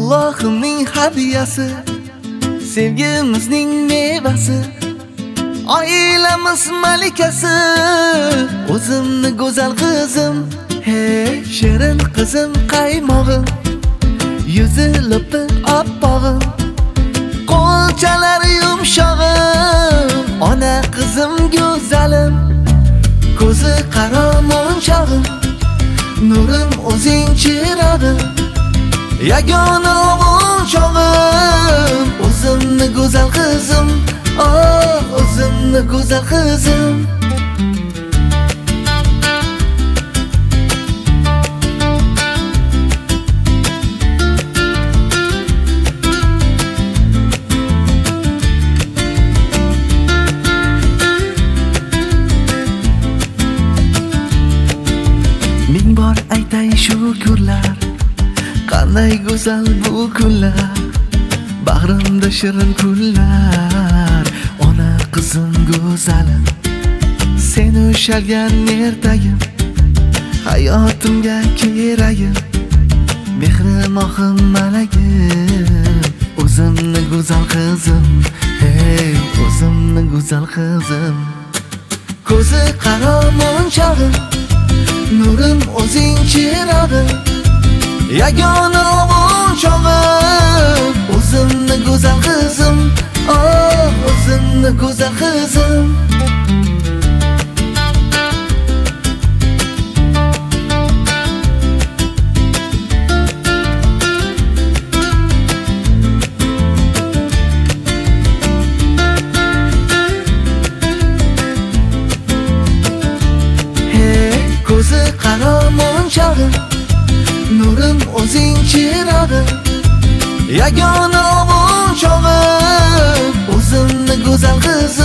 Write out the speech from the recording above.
Allohimning hadiyasi, sevgimizning mevasi, oilamiz malikasi, o'zimni go'zal qizim, hey shirin qizim qaymog'im, yuzi lopi oppog'im, qo'lchalar yumshog'im, ona qizim go'zalim, ko'zi qaro monchog'im, nurim o'zing chirog'im, yagona ovunchog'im, o'zimni go'zal qizim, oh o'zimni go'zal qizim. Ming bor aytay shukrlar, qanday go'zal bu kunlar, bag'rimda shirin kunlar, ona qizim go'zalim, sen ushalgan ertagim, hayotimga keragim, mehrim oxim malagim, o'zimni go'zal qizim, hey o'zimni go'zal qizim, ko'zi qaro monchog'im, nurim o'zing chirog'im, yagona ovunchog'im, o'zimni go'zal qizim, oh o'zimni go'zal qizim. Hey ko'zi qaro monchog'im, nurim o'zing chirog'im, yagona ovunchog'im, o'zimni go'zal qizim.